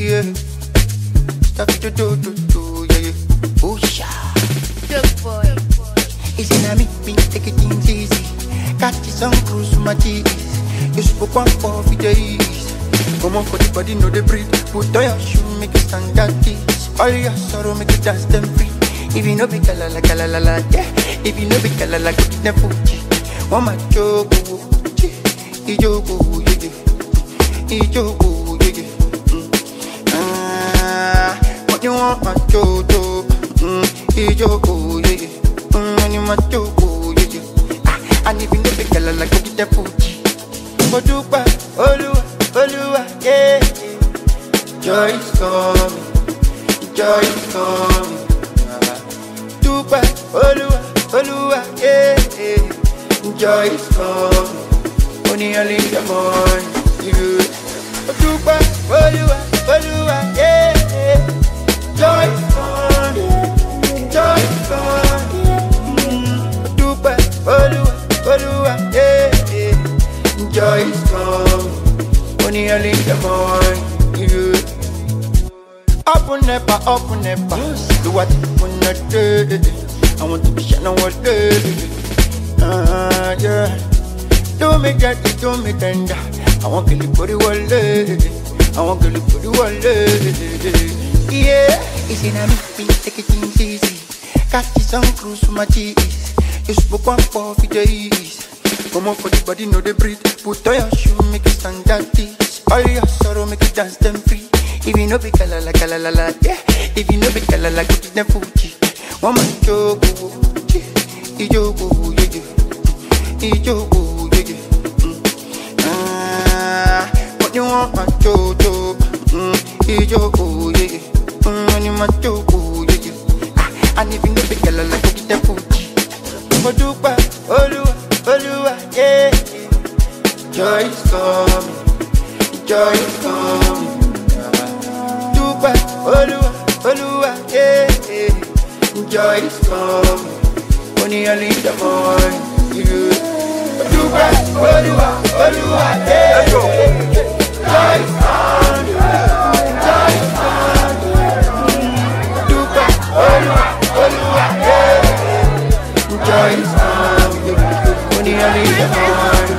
yeah. Stop to do, yeah, yeah. Oh, sha. Good boy. Easy na me, take it things easy. Catch some cruise my cheese. You spoke one for days. Come on for the body, know the breathe. Put on your shoe, make it stand at this. All your sorrow, make it dance them free. If you know be kalala, yeah. If you know be kalala, go get them Fuji. One my joke, ijogo, yeah. Ijogo, yeah. What you want, my jojo? Ijogo, yeah. When you my jogo, yeah. And if you know be kalala, go get them Fuji. Modupa, Oluwa, yeah. Joy is coming, joy is coming. Dupa, Oluwa, yeah. Joy is coming, only early in the morning. Dupa, Oluwa, yeah. Joy is coming, joy is coming. Dupa, Oluwa, yeah. Joy is coming, only early in the morning. Open never, do what you wanna do. I want to be shining all day, yeah. Do me get it, do me tender. I want to live for the world, I want to live for the world, yeah. It's in a me, take it things easy. Catch some cruise my cheese. You spoke one for days. Come on for the body, know the breathe. Put on your shoe, make it stand at this. All your sorrow, make it dance them free. If you know be kalala, yeah. If you know be kalala, go get them Fuji. One man jogo, ijogo, yeah. Ijogo, yeah. What you want, my jojo? Ijogo, yeah. When you my jogo, yeah. And if you know be kalala, go get them Fuji. Modupa, Oluwa, yeah. Joy is coming, joy is coming. Dupa, Oluwa, yeah. Joy is coming, only early in the morning. Dupa, Oluwa, yeah. Joy is coming, joy is coming. Dupa, Oluwa, yeah. Joy is coming, only early in the morning.